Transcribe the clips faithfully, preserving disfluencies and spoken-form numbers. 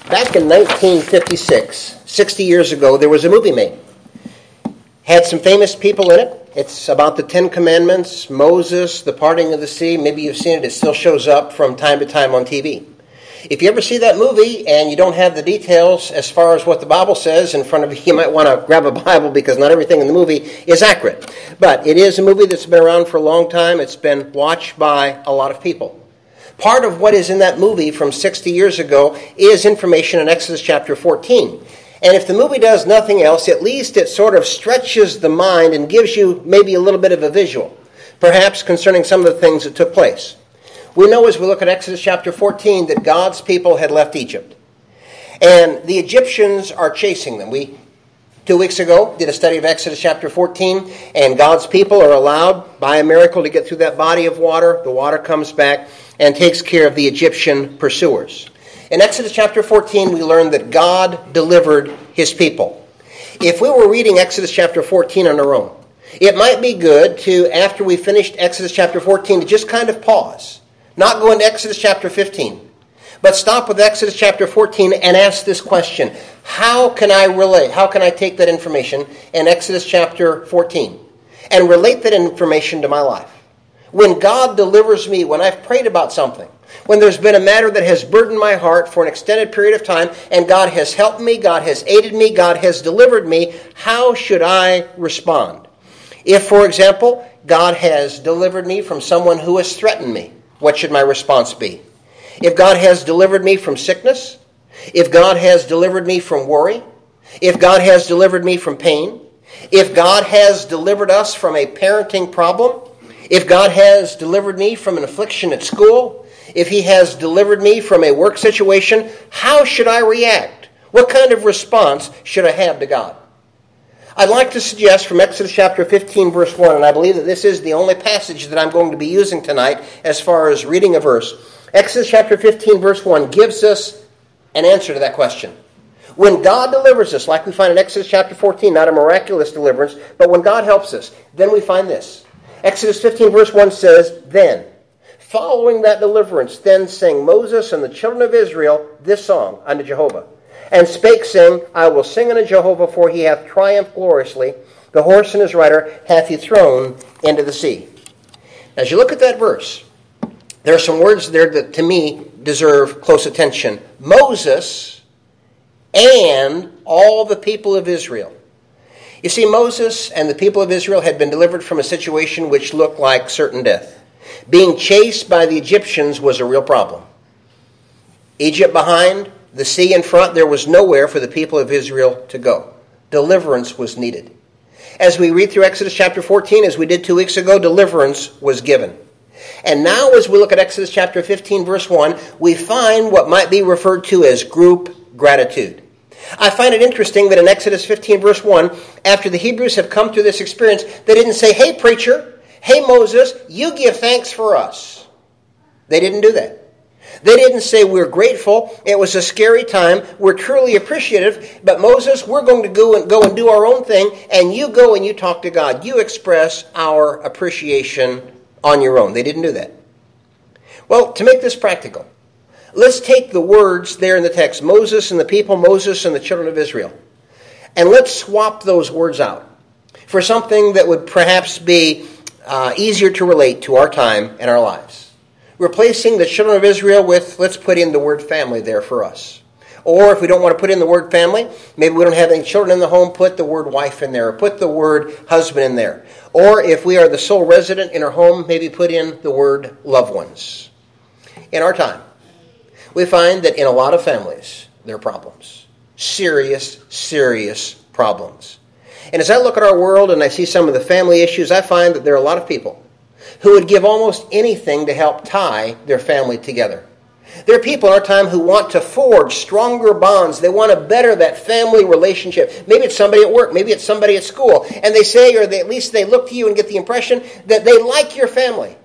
Back in nineteen fifty-six, sixty years ago, there was a movie made. Had some famous people in it. It's about the Ten Commandments, Moses, the parting of the sea. Maybe you've seen it. It still shows up from time to time on T V. If you ever see that movie and you don't have the details as far as what the Bible says in front of you, you might want to grab a Bible because not everything in the movie is accurate. But it is a movie that's been around for a long time. It's been watched by a lot of people. Part of what is in that movie from sixty years ago is information in Exodus chapter fourteen. And if the movie does nothing else, at least it sort of stretches the mind and gives you maybe a little bit of a visual, perhaps concerning some of the things that took place. We know as we look at Exodus chapter fourteen that God's people had left Egypt. And the Egyptians are chasing them. We, two weeks ago, did a study of Exodus chapter fourteen, and God's people are allowed by a miracle to get through that body of water. The water comes back and takes care of the Egyptian pursuers. In Exodus chapter fourteen, we learn that God delivered his people. If we were reading Exodus chapter fourteen on our own, it might be good to, after we finished Exodus chapter fourteen, to just kind of pause. Not go into Exodus chapter fifteen, but stop with Exodus chapter fourteen and ask this question: how can I relate? How can I take that information in Exodus chapter fourteen and relate that information to my life? When God delivers me, when I've prayed about something, when there's been a matter that has burdened my heart for an extended period of time, and God has helped me, God has aided me, God has delivered me, how should I respond? If, for example, God has delivered me from someone who has threatened me, what should my response be? If God has delivered me from sickness, if God has delivered me from worry, if God has delivered me from pain, if God has delivered us from a parenting problem, if God has delivered me from an affliction at school, if he has delivered me from a work situation, how should I react? What kind of response should I have to God? I'd like to suggest from Exodus chapter fifteen, verse one, and I believe that this is the only passage that I'm going to be using tonight as far as reading a verse. Exodus chapter fifteen, verse one gives us an answer to that question. When God delivers us, like we find in Exodus chapter fourteen, not a miraculous deliverance, but when God helps us, then we find this. Exodus fifteen, verse one says, "Then, following that deliverance, then sang Moses and the children of Israel this song unto Jehovah. And spake, saying, I will sing unto Jehovah, for he hath triumphed gloriously. The horse and his rider hath he thrown into the sea." As you look at that verse, there are some words there that to me deserve close attention. Moses and all the people of Israel. You see, Moses and the people of Israel had been delivered from a situation which looked like certain death. Being chased by the Egyptians was a real problem. Egypt behind, the sea in front, there was nowhere for the people of Israel to go. Deliverance was needed. As we read through Exodus chapter fourteen, as we did two weeks ago, deliverance was given. And now as we look at Exodus chapter fifteen, verse one, we find what might be referred to as group gratitude. I find it interesting that in Exodus fifteen, verse one, after the Hebrews have come through this experience, they didn't say, "Hey, preacher, hey, Moses, you give thanks for us." They didn't do that. They didn't say, "We're grateful. It was a scary time. We're truly appreciative. But Moses, we're going to go and go and do our own thing, and you go and you talk to God. You express our appreciation on your own." They didn't do that. Well, to make this practical, let's take the words there in the text, Moses and the people, Moses and the children of Israel, and let's swap those words out for something that would perhaps be uh, easier to relate to our time and our lives. Replacing the children of Israel with, let's put in the word family there for us. Or if we don't want to put in the word family, maybe we don't have any children in the home, put the word wife in there, or put the word husband in there. Or if we are the sole resident in our home, maybe put in the word loved ones. In our time, we find that in a lot of families, there are problems. Serious, serious problems. And as I look at our world and I see some of the family issues, I find that there are a lot of people who would give almost anything to help tie their family together. There are people in our time who want to forge stronger bonds. They want to better that family relationship. Maybe it's somebody at work. Maybe it's somebody at school. And they say, or they, at least they look to you and get the impression that they like your family.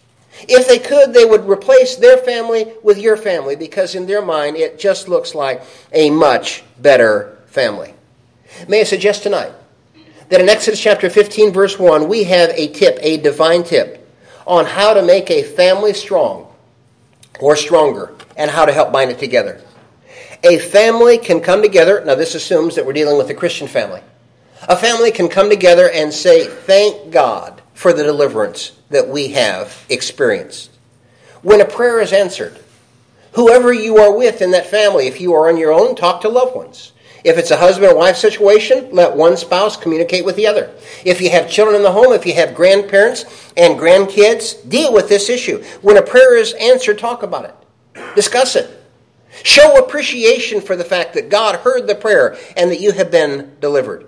If they could, they would replace their family with your family because in their mind, it just looks like a much better family. May I suggest tonight that in Exodus chapter fifteen, verse one, we have a tip, a divine tip, on how to make a family strong or stronger and how to help bind it together. A family can come together. Now, this assumes that we're dealing with a Christian family. A family can come together and say, thank God for the deliverance that we have experienced. When a prayer is answered, whoever you are with in that family, if you are on your own, talk to loved ones. If it's a husband and wife situation, let one spouse communicate with the other. If you have children in the home, if you have grandparents and grandkids, deal with this issue. When a prayer is answered, talk about it. Discuss it. Show appreciation for the fact that God heard the prayer and that you have been delivered.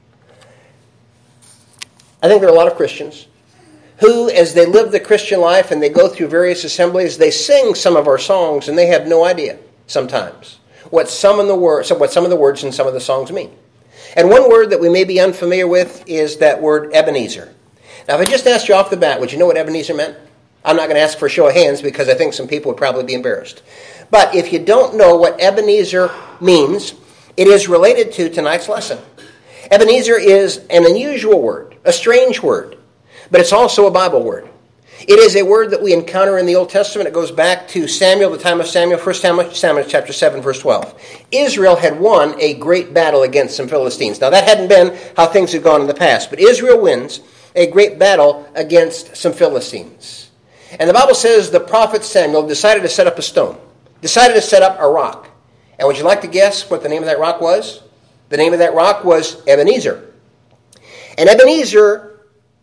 I think there are a lot of Christians who, as they live the Christian life and they go through various assemblies, they sing some of our songs and they have no idea sometimes what some of the words, what some of the words in some of the songs mean. And one word that we may be unfamiliar with is that word Ebenezer. Now, if I just asked you off the bat, would you know what Ebenezer meant? I'm not going to ask for a show of hands because I think some people would probably be embarrassed. But if you don't know what Ebenezer means, it is related to tonight's lesson. Ebenezer is an unusual word, a strange word, but it's also a Bible word. It is a word that we encounter in the Old Testament. It goes back to Samuel, the time of Samuel, First Samuel chapter seven, verse twelve. Israel had won a great battle against some Philistines. Now, that hadn't been how things had gone in the past, but Israel wins a great battle against some Philistines. And the Bible says the prophet Samuel decided to set up a stone, decided to set up a rock. And would you like to guess what the name of that rock was? The name of that rock was Ebenezer. And Ebenezer,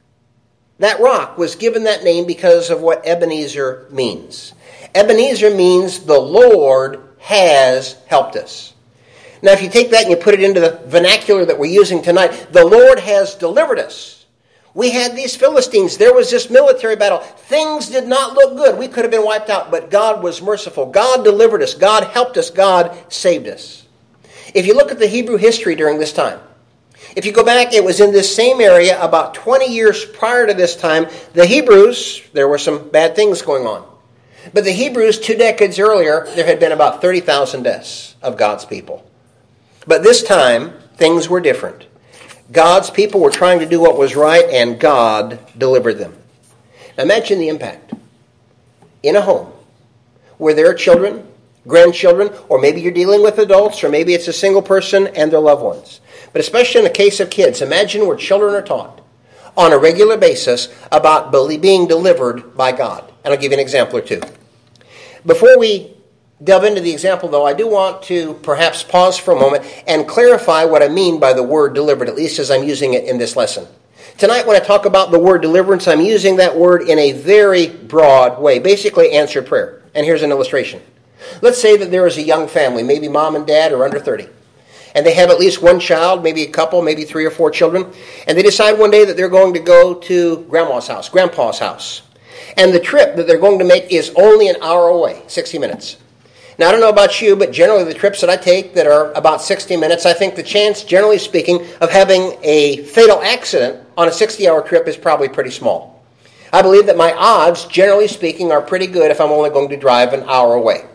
that rock, was given that name because of what Ebenezer means. Ebenezer means the Lord has helped us. Now, if you take that and you put it into the vernacular that we're using tonight, the Lord has delivered us. We had these Philistines. There was this military battle. Things did not look good. We could have been wiped out, but God was merciful. God delivered us. God helped us. God saved us. If you look at the Hebrew history during this time, if you go back, it was in this same area about twenty years prior to this time. The Hebrews, there were some bad things going on. But the Hebrews, two decades earlier, there had been about thirty thousand deaths of God's people. But this time, things were different. God's people were trying to do what was right, and God delivered them. Now imagine the impact. In a home where there are children, grandchildren, or maybe you're dealing with adults, or maybe it's a single person and their loved ones. But especially in the case of kids, imagine where children are taught on a regular basis about being delivered by God. And I'll give you an example or two. Before we delve into the example, though, I do want to perhaps pause for a moment and clarify what I mean by the word delivered, at least as I'm using it in this lesson. Tonight, when I talk about the word deliverance, I'm using that word in a very broad way, basically answered prayer. And here's an illustration. Let's say that there is a young family, maybe mom and dad are under thirty, and they have at least one child, maybe a couple, maybe three or four children, and they decide one day that they're going to go to grandma's house, grandpa's house. And the trip that they're going to make is only an hour away, sixty minutes. Now, I don't know about you, but generally the trips that I take that are about sixty minutes, I think the chance, generally speaking, of having a fatal accident on a sixty-hour trip is probably pretty small. I believe that my odds, generally speaking, are pretty good if I'm only going to drive an hour away.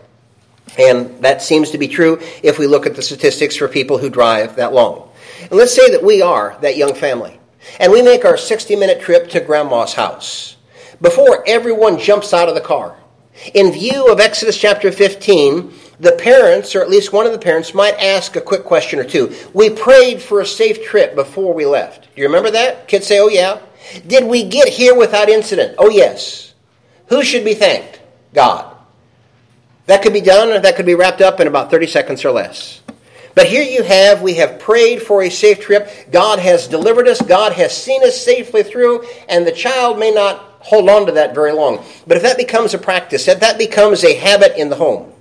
And that seems to be true if we look at the statistics for people who drive that long. And let's say that we are that young family, and we make our sixty-minute trip to grandma's house. Before everyone jumps out of the car, in view of Exodus chapter fifteen, the parents, or at least one of the parents, might ask a quick question or two. We prayed for a safe trip before we left. Do you remember that? Kids say, oh yeah. Did we get here without incident? Oh yes. Who should be thanked? God. That could be done, or that could be wrapped up in about thirty seconds or less. But here you have, we have prayed for a safe trip. God has delivered us. God has seen us safely through, and the child may not hold on to that very long. But if that becomes a practice, if that becomes a habit in the home,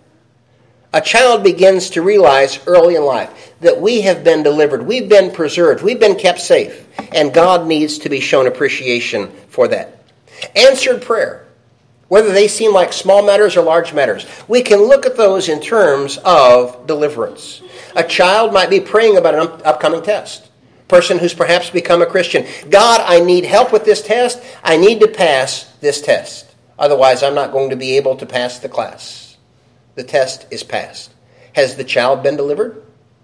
a child begins to realize early in life that we have been delivered, we've been preserved, we've been kept safe, and God needs to be shown appreciation for that. Answered prayer, whether they seem like small matters or large matters, we can look at those in terms of deliverance. A child might be praying about an up- upcoming test. A person who's perhaps become a Christian. God, I need help with this test. I need to pass this test. Otherwise, I'm not going to be able to pass the class. The test is passed. Has the child been delivered?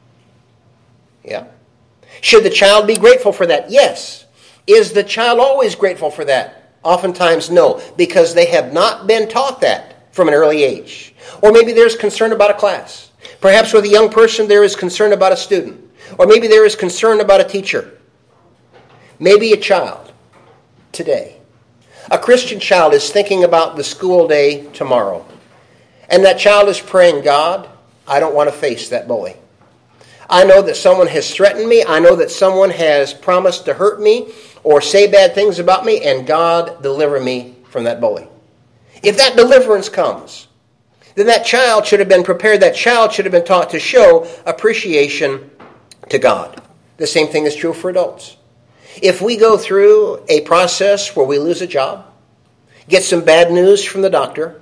Yeah. Should the child be grateful for that? Yes. Is the child always grateful for that? Oftentimes, no, because they have not been taught that from an early age. Or maybe there's concern about a class. Perhaps with a young person there is concern about a student. Or maybe there is concern about a teacher. Maybe a child today. A Christian child is thinking about the school day tomorrow. And that child is praying, God, I don't want to face that bully. I know that someone has threatened me. I know that someone has promised to hurt me or say bad things about me. And God, deliver me from that bully. If that deliverance comes, then that child should have been prepared. That child should have been taught to show appreciation to God. The same thing is true for adults. If we go through a process where we lose a job, get some bad news from the doctor,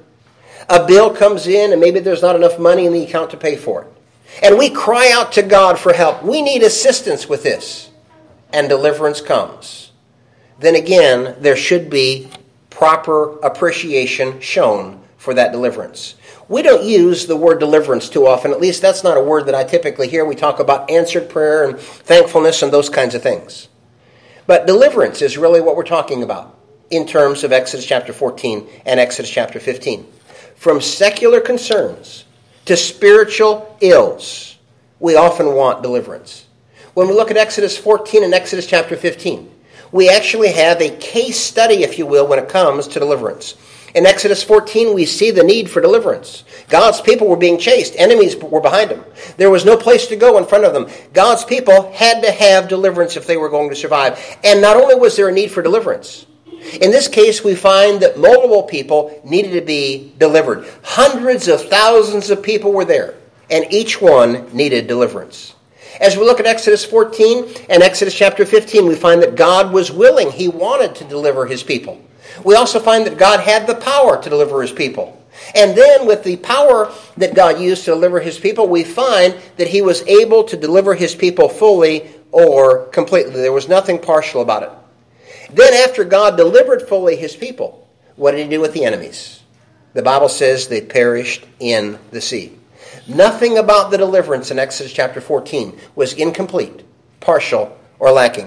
a bill comes in and maybe there's not enough money in the account to pay for it, and we cry out to God for help, we need assistance with this, and deliverance comes, then again, there should be proper appreciation shown for that deliverance. We don't use the word deliverance too often. At least that's not a word that I typically hear. We talk about answered prayer and thankfulness and those kinds of things. But deliverance is really what we're talking about in terms of Exodus chapter fourteen and Exodus chapter fifteen. From secular concerns to spiritual ills, we often want deliverance. When we look at Exodus fourteen and Exodus chapter fifteen, we actually have a case study, if you will, when it comes to deliverance. In Exodus fourteen, we see the need for deliverance. God's people were being chased. Enemies were behind them. There was no place to go in front of them. God's people had to have deliverance if they were going to survive. And not only was there a need for deliverance, in this case, we find that multiple people needed to be delivered. Hundreds of thousands of people were there, and each one needed deliverance. As we look at Exodus fourteen and Exodus chapter fifteen, we find that God was willing. He wanted to deliver his people. We also find that God had the power to deliver his people. And then with the power that God used to deliver his people, we find that he was able to deliver his people fully or completely. There was nothing partial about it. Then after God delivered fully his people, what did he do with the enemies? The Bible says they perished in the sea. Nothing about the deliverance in Exodus chapter fourteen was incomplete, partial, or lacking.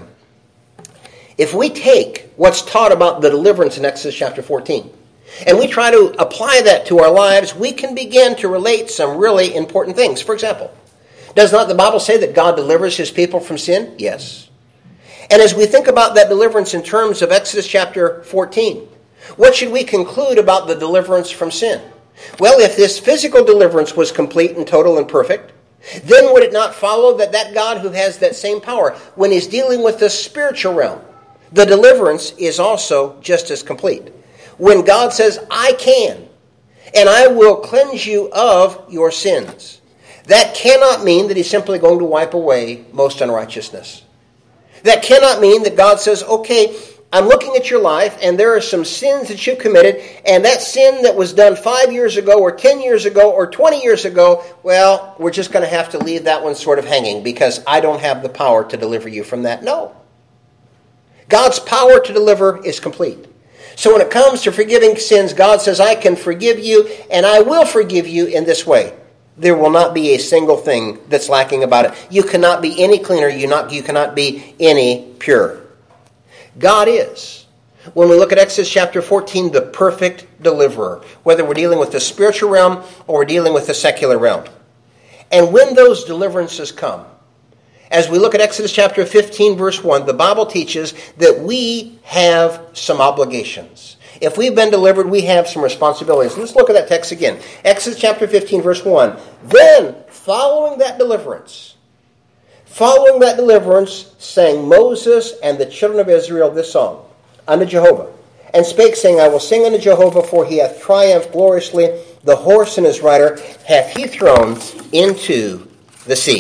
If we take what's taught about the deliverance in Exodus chapter fourteen, and we try to apply that to our lives, we can begin to relate some really important things. For example, does not the Bible say that God delivers his people from sin? Yes. And as we think about that deliverance in terms of Exodus chapter fourteen, what should we conclude about the deliverance from sin? Well, if this physical deliverance was complete and total and perfect, then would it not follow that that God who has that same power, when he's dealing with the spiritual realm, the deliverance is also just as complete? When God says, I can, and I will cleanse you of your sins, that cannot mean that he's simply going to wipe away most unrighteousness. That cannot mean that God says, okay, I'm looking at your life, and there are some sins that you've committed, and that sin that was done five years ago, or ten years ago, or twenty years ago, well, we're just going to have to leave that one sort of hanging, because I don't have the power to deliver you from that. No. God's power to deliver is complete. So when it comes to forgiving sins, God says, I can forgive you, and I will forgive you in this way. There will not be a single thing that's lacking about it. You cannot be any cleaner. You not, you cannot be any purer. God is, when we look at Exodus chapter fourteen, the perfect deliverer, whether we're dealing with the spiritual realm or we're dealing with the secular realm. And when those deliverances come, as we look at Exodus chapter fifteen, verse one, the Bible teaches that we have some obligations. If we've been delivered, we have some responsibilities. Let's look at that text again. Exodus chapter fifteen, verse one. Then, following that deliverance, Following that deliverance, sang Moses and the children of Israel this song unto Jehovah, and spake, saying, I will sing unto Jehovah, for he hath triumphed gloriously. The horse and his rider hath he thrown into the sea.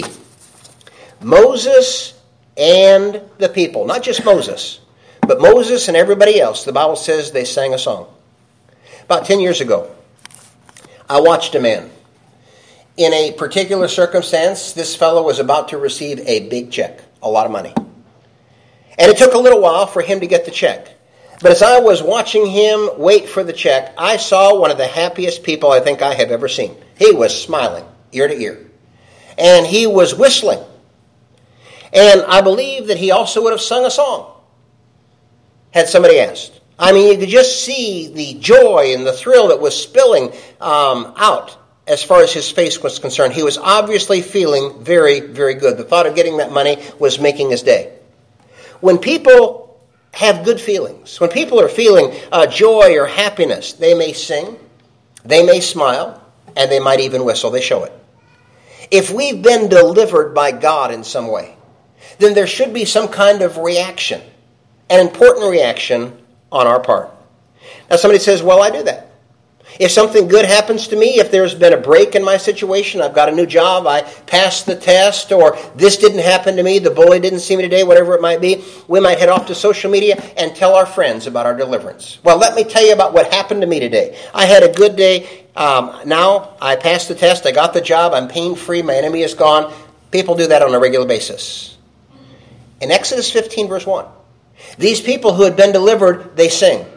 Moses and the people, not just Moses, but Moses and everybody else, the Bible says they sang a song. About ten years ago, I watched a man. In a particular circumstance, this fellow was about to receive a big check, a lot of money. And it took a little while for him to get the check. But as I was watching him wait for the check, I saw one of the happiest people I think I have ever seen. He was smiling ear to ear. And he was whistling. And I believe that he also would have sung a song had somebody asked. I mean, you could just see the joy and the thrill that was spilling um, out as far as his face was concerned. He was obviously feeling very, very good. The thought of getting that money was making his day. When people have good feelings, when people are feeling uh, joy or happiness, they may sing, they may smile, and they might even whistle. They show it. If we've been delivered by God in some way, then there should be some kind of reaction, an important reaction on our part. Now somebody says, well, I do that. If something good happens to me, if there's been a break in my situation, I've got a new job, I passed the test, or this didn't happen to me, the bully didn't see me today, whatever it might be, we might head off to social media and tell our friends about our deliverance. Well, let me tell you about what happened to me today. I had a good day. Um, now I passed the test, I got the job, I'm pain-free, my enemy is gone. People do that on a regular basis. In Exodus fifteen, verse one, these people who had been delivered, they sing.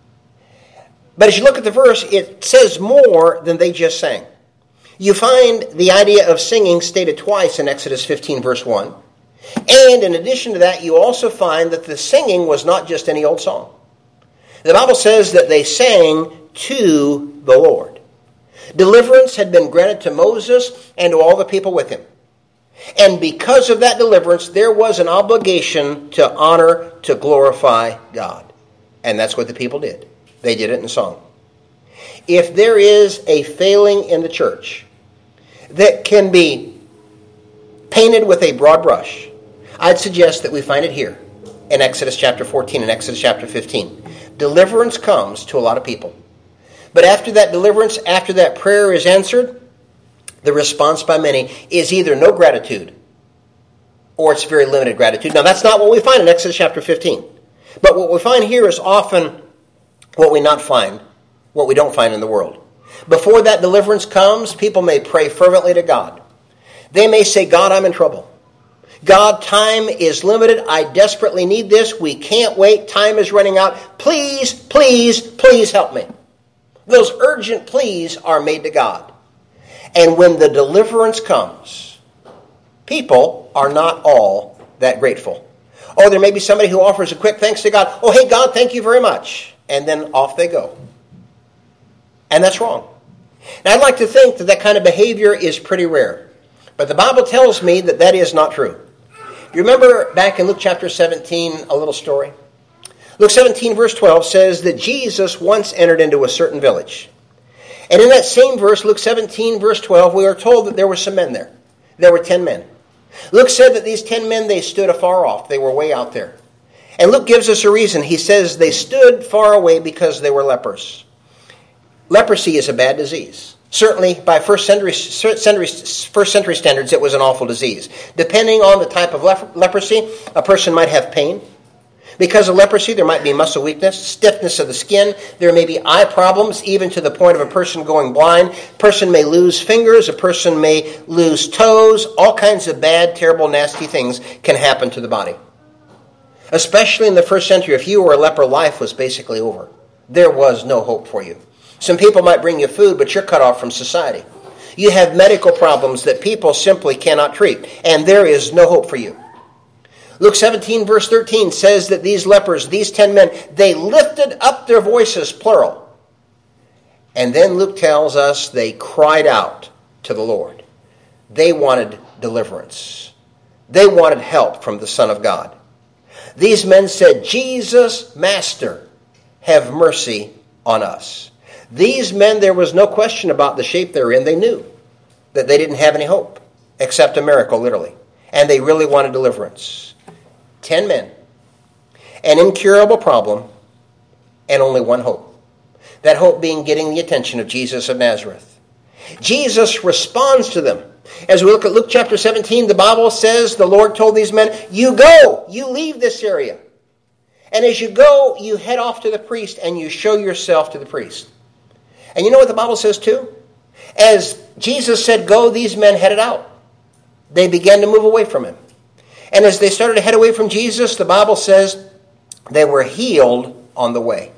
But as you look at the verse, it says more than they just sang. You find the idea of singing stated twice in Exodus fifteen, verse one. And in addition to that, you also find that the singing was not just any old song. The Bible says that they sang to the Lord. Deliverance had been granted to Moses and to all the people with him. And because of that deliverance, there was an obligation to honor, to glorify God. And that's what the people did. They did it in song. If there is a failing in the church that can be painted with a broad brush, I'd suggest that we find it here in Exodus chapter fourteen and Exodus chapter fifteen. Deliverance comes to a lot of people. But after that deliverance, after that prayer is answered, the response by many is either no gratitude or it's very limited gratitude. Now, that's not what we find in Exodus chapter fifteen. But what we find here is often what we not find, what we don't find in the world. Before that deliverance comes, people may pray fervently to God. They may say, God, I'm in trouble. God, time is limited. I desperately need this. We can't wait. Time is running out. Please, please, please help me. Those urgent pleas are made to God. And when the deliverance comes, people are not all that grateful. Oh, there may be somebody who offers a quick thanks to God. Oh, hey, God, thank you very much. And then off they go. And that's wrong. Now, I'd like to think that that kind of behavior is pretty rare. But the Bible tells me that that is not true. You remember back in Luke chapter seventeen, a little story? Luke seventeen, verse twelve says that Jesus once entered into a certain village. And in that same verse, Luke seventeen, verse twelve, we are told that there were some men there. There were ten men. Luke said that these ten men, they stood afar off. They were way out there. And Luke gives us a reason. He says they stood far away because they were lepers. Leprosy is a bad disease. Certainly, by first century, century, first century standards, it was an awful disease. Depending on the type of lep- leprosy, a person might have pain. Because of leprosy, there might be muscle weakness, stiffness of the skin. There may be eye problems, even to the point of a person going blind. A person may lose fingers. A person may lose toes. All kinds of bad, terrible, nasty things can happen to the body. Especially in the first century, if you were a leper, life was basically over. There was no hope for you. Some people might bring you food, but you're cut off from society. You have medical problems that people simply cannot treat, and there is no hope for you. Luke seventeen, verse thirteen says that these lepers, these ten men, they lifted up their voices, plural. And then Luke tells us they cried out to the Lord. They wanted deliverance. They wanted help from the Son of God. These men said, Jesus, Master, have mercy on us. These men, there was no question about the shape they were in. They knew that they didn't have any hope, except a miracle, literally. And they really wanted deliverance. Ten men, an incurable problem, and only one hope. That hope being getting the attention of Jesus of Nazareth. Jesus responds to them. As we look at Luke chapter seventeen, the Bible says the Lord told these men, you go, you leave this area. And as you go, you head off to the priest and you show yourself to the priest. And you know what the Bible says too? As Jesus said go, these men headed out. They began to move away from him. And as they started to head away from Jesus, the Bible says they were healed on the way.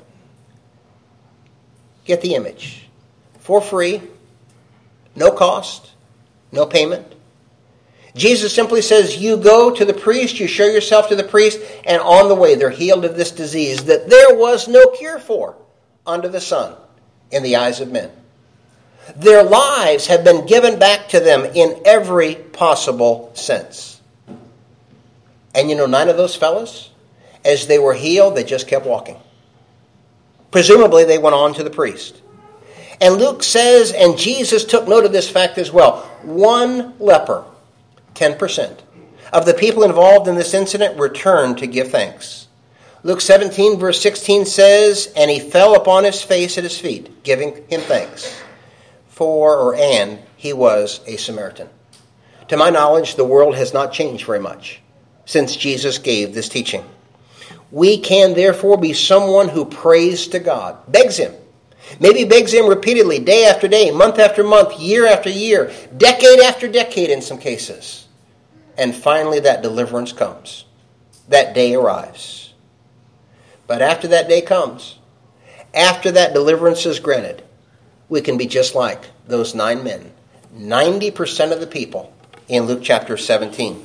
Get the image. For free, no cost, no payment. Jesus simply says, you go to the priest, you show yourself to the priest, and on the way they're healed of this disease that there was no cure for under the sun in the eyes of men. Their lives have been given back to them in every possible sense. And you know, nine of those fellas, as they were healed, they just kept walking. Presumably, they went on to the priest. And Luke says, and Jesus took note of this fact as well, one leper, ten percent, of the people involved in this incident returned to give thanks. Luke seventeen, verse sixteen says, and he fell upon his face at his feet, giving him thanks. For, or and, he was a Samaritan. To my knowledge, the world has not changed very much since Jesus gave this teaching. We can therefore be someone who prays to God, begs him, maybe begs him repeatedly, day after day, month after month, year after year, decade after decade in some cases. And finally that deliverance comes. That day arrives. But after that day comes, after that deliverance is granted, we can be just like those nine men, ninety percent of the people in Luke chapter seventeen.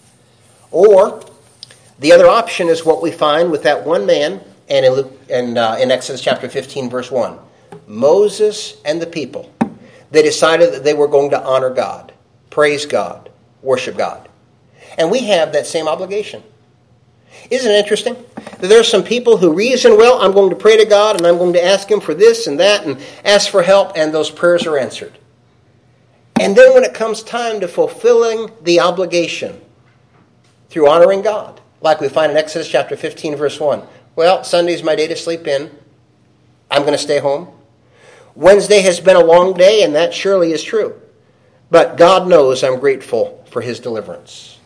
Or the other option is what we find with that one man and in, Luke, and, uh, in Exodus chapter fifteen, verse one. Moses and the people, they decided that they were going to honor God, praise God, worship God. And we have that same obligation. Isn't it interesting that there are some people who reason, well, I'm going to pray to God and I'm going to ask him for this and that and ask for help, and those prayers are answered. And then when it comes time to fulfilling the obligation through honoring God, like we find in Exodus chapter fifteen, verse one, well, Sunday's my day to sleep in. I'm going to stay home. Wednesday has been a long day, and that surely is true. But God knows I'm grateful for his deliverance.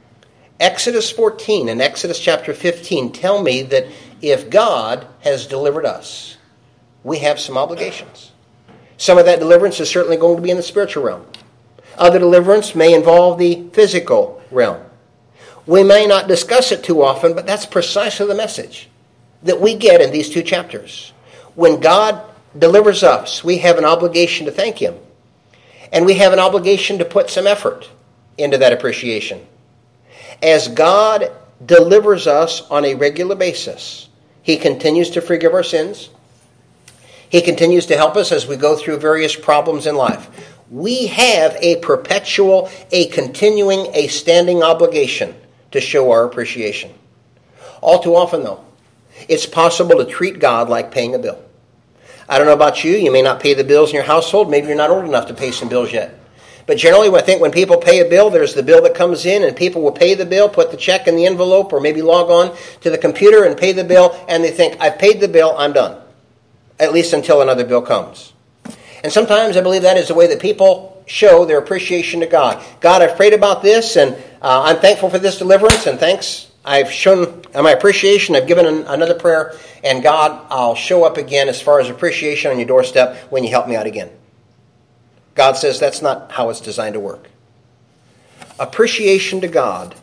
Exodus fourteen and Exodus chapter fifteen tell me that if God has delivered us, we have some obligations. Some of that deliverance is certainly going to be in the spiritual realm. Other deliverance may involve the physical realm. We may not discuss it too often, but that's precisely the message that we get in these two chapters. When God delivers us, we have an obligation to thank him. And we have an obligation to put some effort into that appreciation. As God delivers us on a regular basis, he continues to forgive our sins. He continues to help us as we go through various problems in life. We have a perpetual, a continuing, a standing obligation to show our appreciation. All too often, though, it's possible to treat God like paying a bill. I don't know about you. You may not pay the bills in your household. Maybe you're not old enough to pay some bills yet. But generally, I think when people pay a bill, there's the bill that comes in, and people will pay the bill, put the check in the envelope, or maybe log on to the computer and pay the bill, and they think, I've paid the bill, I'm done. At least until another bill comes. And sometimes I believe that is the way that people show their appreciation to God. God, I've prayed about this, and uh, I'm thankful for this deliverance, and thanks. I've shown my appreciation. I've given an, another prayer, and God, I'll show up again as far as appreciation on your doorstep when you help me out again. God says that's not how it's designed to work. Appreciation to God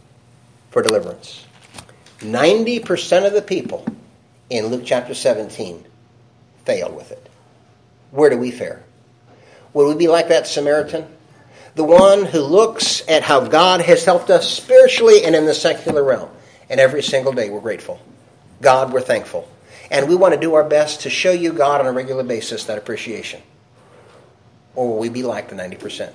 for deliverance. ninety percent of the people in Luke chapter seventeen failed with it. Where do we fare? Will we be like that Samaritan? The one who looks at how God has helped us spiritually and in the secular realm. And every single day we're grateful. God, we're thankful. And we want to do our best to show you, God, on a regular basis that appreciation. Or will we be like the ninety percent?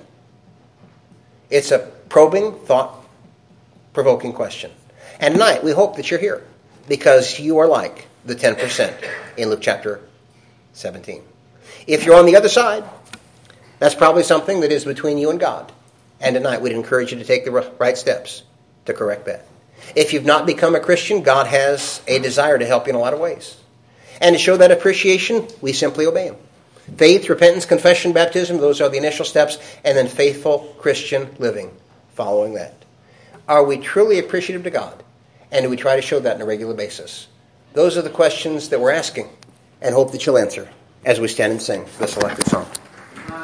It's a probing, thought-provoking question. And tonight, we hope that you're here because you are like the ten percent in Luke chapter seventeen. If you're on the other side, that's probably something that is between you and God. And tonight, we'd encourage you to take the right steps to correct that. If you've not become a Christian, God has a desire to help you in a lot of ways. And to show that appreciation, we simply obey him. Faith, repentance, confession, baptism, those are the initial steps, and then faithful Christian living following that. Are we truly appreciative to God? And do we try to show that on a regular basis? Those are the questions that we're asking, and hope that you'll answer as we stand and sing this selected song.